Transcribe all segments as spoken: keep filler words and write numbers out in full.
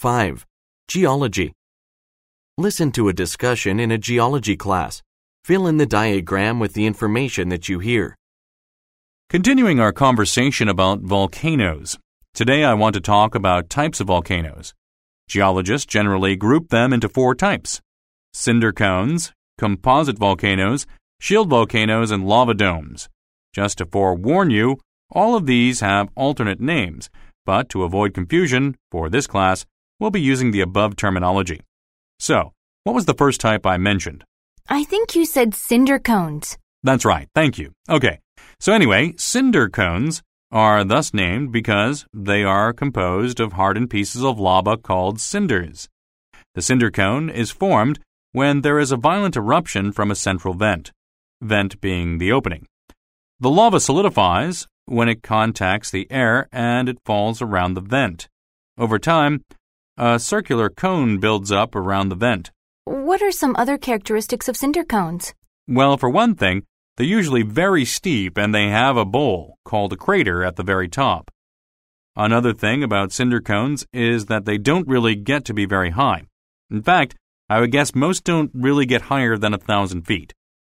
five. Geology. Listen to a discussion in a geology class. Fill in the diagram with the information that you hear. Continuing our conversation about volcanoes. Today I want to talk about types of volcanoes. Geologists generally group them into four types: cinder cones, composite volcanoes, shield volcanoes, and lava domes. Just to forewarn you, all of these have alternate names, but to avoid confusion, for this class, we'll be using the above terminology. So, what was the first type I mentioned? I think you said cinder cones. That's right, thank you. Okay, so anyway, cinder cones are thus named because they are composed of hardened pieces of lava called cinders. The cinder cone is formed when there is a violent eruption from a central vent, vent being the opening. The lava solidifies when it contacts the air and it falls around the vent. Over time, a circular cone builds up around the vent. What are some other characteristics of cinder cones? Well, for one thing, they're usually very steep and they have a bowl, called a crater, at the very top. Another thing about cinder cones is that they don't really get to be very high. In fact, I would guess most don't really get higher than a thousand feet.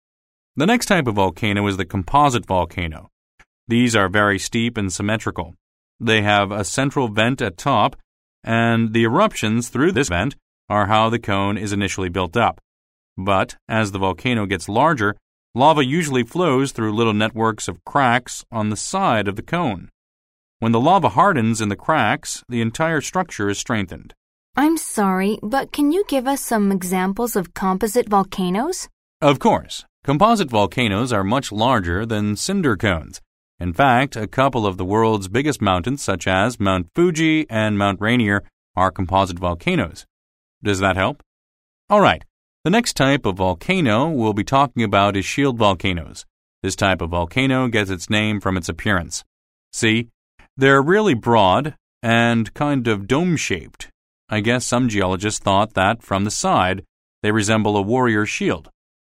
The next type of volcano is the composite volcano. These are very steep and symmetrical. They have a central vent at top, and the eruptions through this vent are how the cone is initially built up. But as the volcano gets larger, lava usually flows through little networks of cracks on the side of the cone. When the lava hardens in the cracks, the entire structure is strengthened. I'm sorry, but can you give us some examples of composite volcanoes? Of course. Composite volcanoes are much larger than cinder cones. In fact, a couple of the world's biggest mountains, such as Mount Fuji and Mount Rainier, are composite volcanoes. Does that help? All right. The next type of volcano we'll be talking about is shield volcanoes. This type of volcano gets its name from its appearance. See, they're really broad and kind of dome-shaped. I guess some geologists thought that from the side, they resemble a warrior's shield.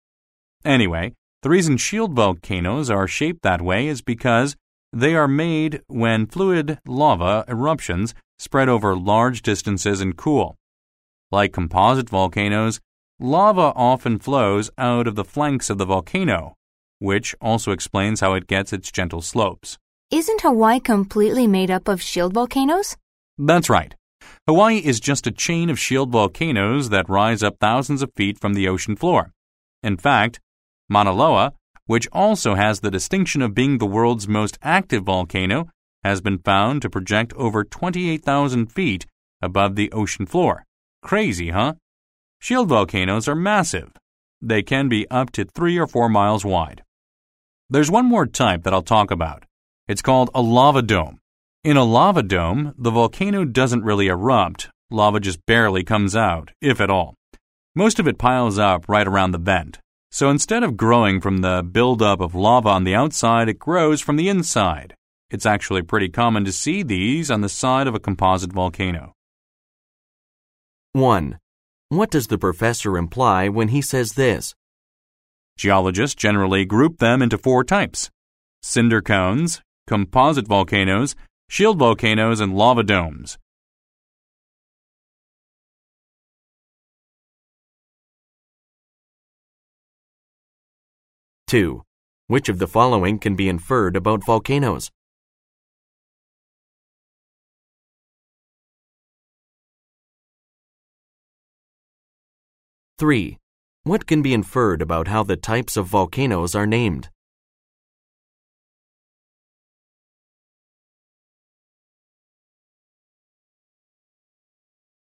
Anyway, the reason shield volcanoes are shaped that way is because they are made when fluid lava eruptions spread over large distances and cool. Like composite volcanoes, lava often flows out of the flanks of the volcano, which also explains how it gets its gentle slopes. Isn't Hawaii completely made up of shield volcanoes? That's right. Hawaii is just a chain of shield volcanoes that rise up thousands of feet from the ocean floor. In fact, Mauna Loa, which also has the distinction of being the world's most active volcano, has been found to project over twenty-eight thousand feet above the ocean floor. Crazy, huh? Shield volcanoes are massive. They can be up to three or four miles wide. There's one more type that I'll talk about. It's called a lava dome. In a lava dome, the volcano doesn't really erupt. Lava just barely comes out, if at all. Most of it piles up right around the vent. So instead of growing from the buildup of lava on the outside, it grows from the inside. It's actually pretty common to see these on the side of a composite volcano. one. What does the professor imply when he says this? Geologists generally group them into four types: cinder cones, composite volcanoes, shield volcanoes, and lava domes. two. Which of the following can be inferred about volcanoes? three. What can be inferred about how the types of volcanoes are named?